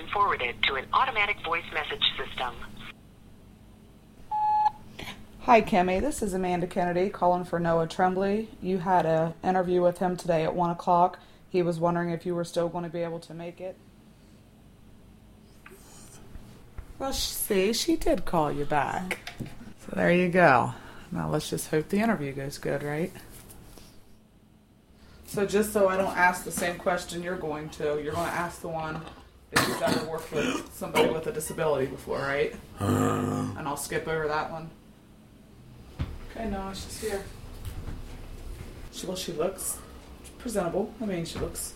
forwarded to an automatic voice message system. Hi, Kimmy. This is Amanda Kennedy calling for Noah Tremblay. You had an interview with him today at 1 o'clock. He was wondering if you were still going to be able to make it. Well, see, she did call you back. So there you go. Now let's just hope the interview goes good, right? So just so I don't ask the same question you're going to ask the one if you've ever worked with somebody with a disability before, right? And I'll skip over that one. Okay, no, she's here. She looks presentable. I mean, she looks,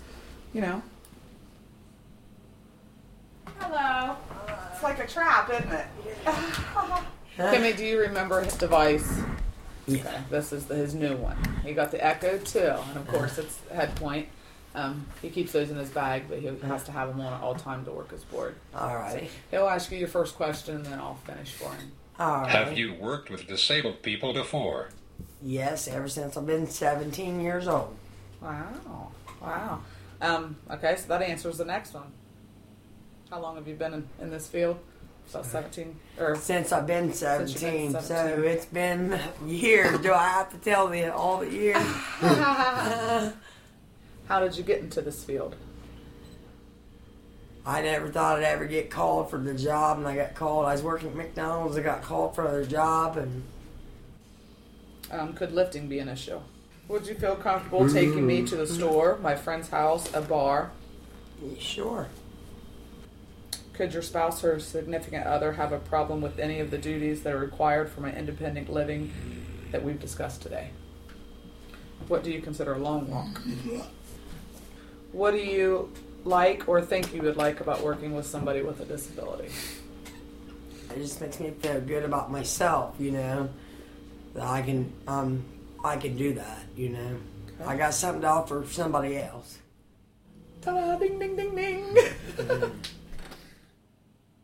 Hello. It's like a trap, isn't it? Kimmy, do you remember his device? Yeah. Okay, this is his new one. He got the Echo 2, and of course it's head point. He keeps those in his bag, but he has to have them on at all time to work his board. All right. So he'll ask you your first question, and then I'll finish for him. All right. Have you worked with disabled people before? Yes, ever since I've been 17 years old. Wow. Okay, so that answers the next one. How long have you been in this field? About 17? Since I've been 17, Since you've been 17. so it's been years. Do I have to tell you all the years? How did you get into this field? I never thought I'd ever get called for the job, and I got called. I was working at McDonald's. I got called for the job, and Could lifting be an issue? Would you feel comfortable taking me to the store, my friend's house, a bar? sure. Could your spouse or significant other have a problem with any of the duties that are required for my independent living that we've discussed today? What do you consider a long walk? What do you like or think you would like about working with somebody with a disability? It just makes me feel good about myself, that I can do that, Okay. I got something to offer somebody else. Ta-da! Ding, ding, ding, ding!